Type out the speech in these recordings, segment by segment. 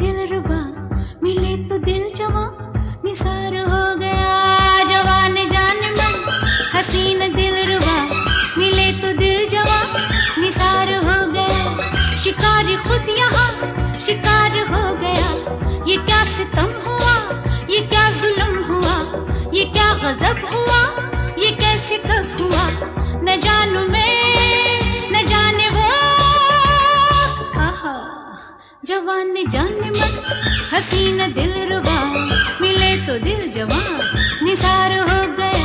दिलरुबा मिले तो दिल जवां निसार हो गया। जवान जान मन हसीन दिलरुबा मिले तो दिल जवां निसार हो गया। शिकार खुद यहाँ शिकार हो गया। ये क्या सितम हुआ, ये क्या जुल्म हुआ, ये क्या गजब हुआ, ये कैसे कब हुआ, न जानू मैं न जाने वो। आहा जवान जान मन हसीन दिलरुबा मिले तो दिल जवां निसार हो गया।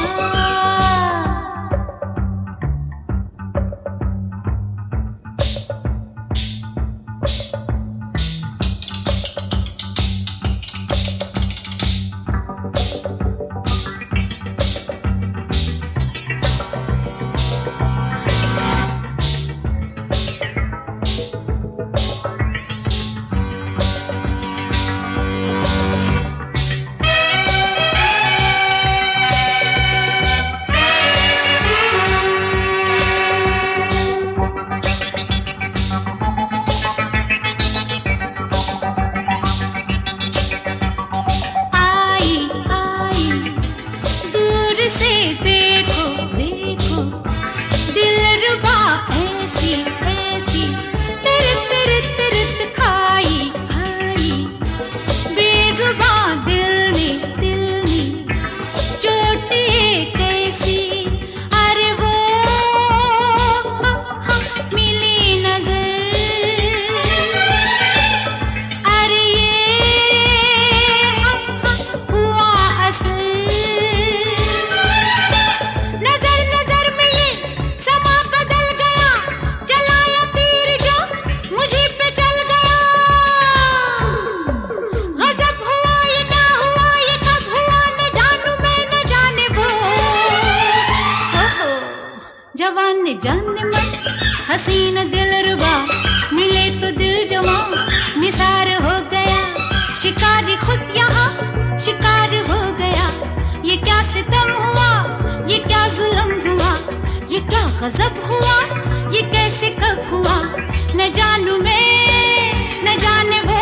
जवान जान मन हसीन दिलरुबा मिले तो दिल जवां निसार हो गया। शिकारी खुद यहाँ शिकार हो गया। ये क्या सितम हुआ, ये क्या जुल्म हुआ, ये क्या गजब हुआ, ये कैसे कब हुआ, न जानू मैं न जाने वो।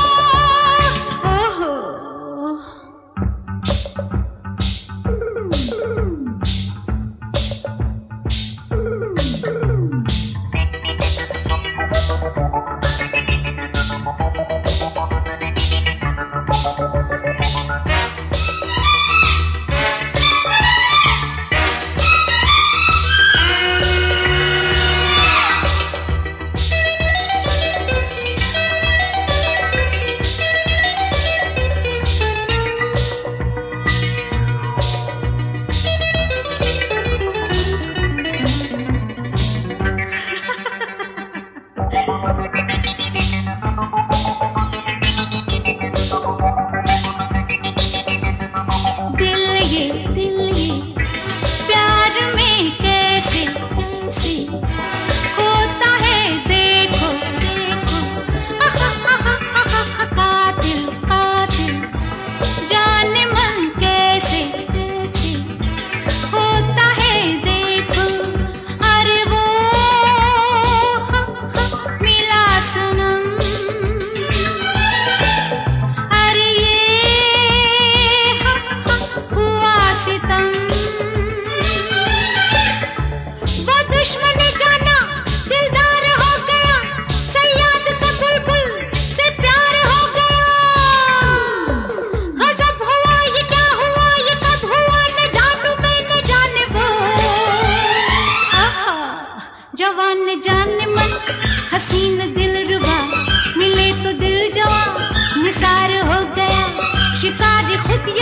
ओहो जवान जान मन हसीन दिलरुबा मिले तो दिल जवां निसार हो गया। शिकारी खुद